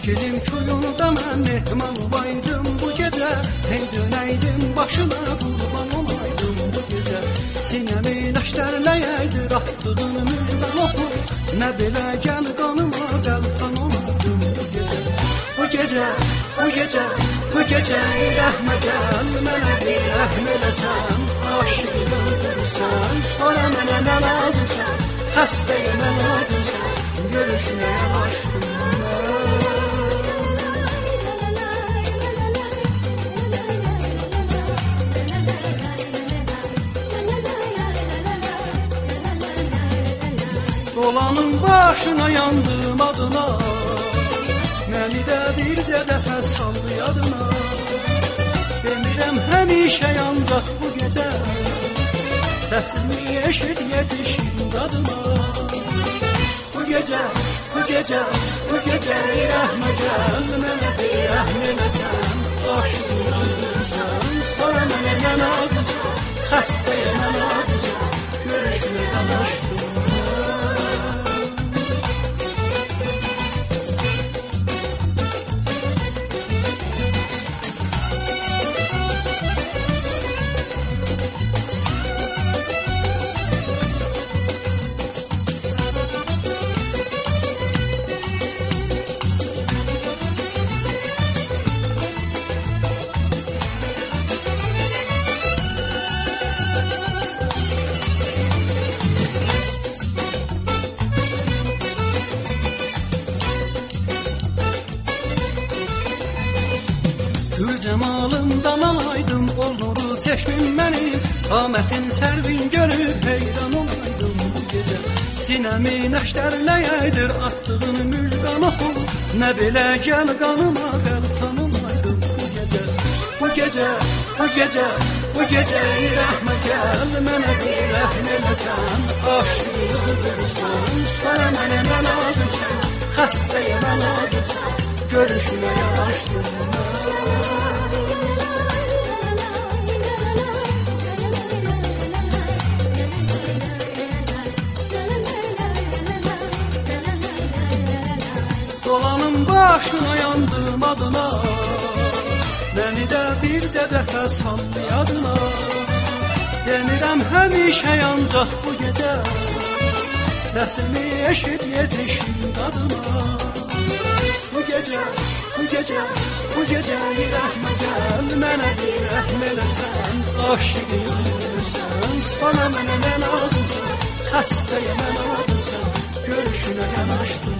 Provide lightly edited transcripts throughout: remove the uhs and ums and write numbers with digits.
Çəkilim kuyunda mən mehman olaydım bu gecə. Hey dönəydim başına qurban olaydım bu gecə. Sinəmi nəşlərləyəydir atdığın müjdən oxu. Nə belə gəl qanıma qəlxan olaydım bu gecə. Bu gecə, bu gecə, bu gecə rəhmə gəl. Mənə bir rəhm eləsən, aşığı öldürürsən. Sonra mənə nə lazımsan, xəstəyə nə lazımsan, görüşməyə başlayım. Dolanın başına yandım adına, məni də bir də dəfə saldı yadına. Demirəm həmişə yancaq bu gecə, səsini eşit yetişin dadıma. Bu gecə, bu gecə, bu gecə rəhmə gəl. Mənə bir rəhm eləsən, aşığı öldürürsən. Sonra mənə nə lazımsan, xəstəyə nə lazımsan, görüşməyə başlayım. Gül cəmalından alaydım, olnuru çəkmin mənim. Qamətin sərvin görüb heyran olaydım bu gecə. Sinəmi nəşlərləyəydir atdığın müjdan oxu. Nə belə gəl qanıma qəlxan olaydım bu gecə. Bu gecə, bu gecə, bu gecə rəhmə gəl. Mənə bir rəhm eləsən, aşığı öldürürsən. Sonra mənə nə lazımsan, xəstəyə nə lazımsan, görüşməyə başlayım. Dolanın başına yandım adına, məni də bir də dəfə saldı yadına. Demirəm həmişə yancaq bu gecə, səsini eşit yetişin dadıma. Bu gecə, bu gecə, bu gecə rəhmə gəl. Mənə bir rəhm eləsən, aşığı öldürürsən. Sonra mənə nə lazımsan, xəstəyə nə lazımsan, görüşünə yanaşdım.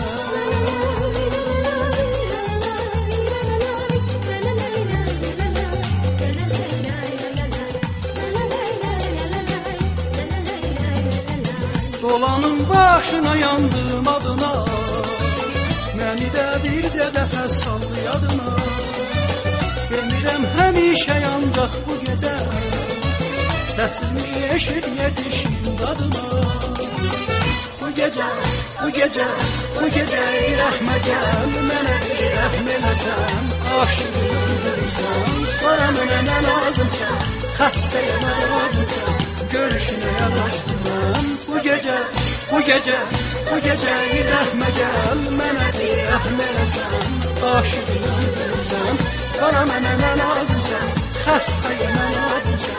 Dolanın başına yandım adına, məni də bir də dəfə saldı yadına. Demirəm həmişə yancaq bu gecə, səsini eşit yetişin dadıma. Bu gecə, bu gecə, bu gecə rəhmə gəl. Mənə bir rəhm eləsən, aşığı öldürürsən. Sonra mənə nə lazımsan, xəstəyə nə lazımsan, görüşünə yanaşdım. Bu gecə, bu gecə, bu gecə rəhmə gəl. Mənə bir rəhm eləsən, aşığı öldürürsən. Sonra mənə nə lazımsan, xəstəyə nə lazımsan,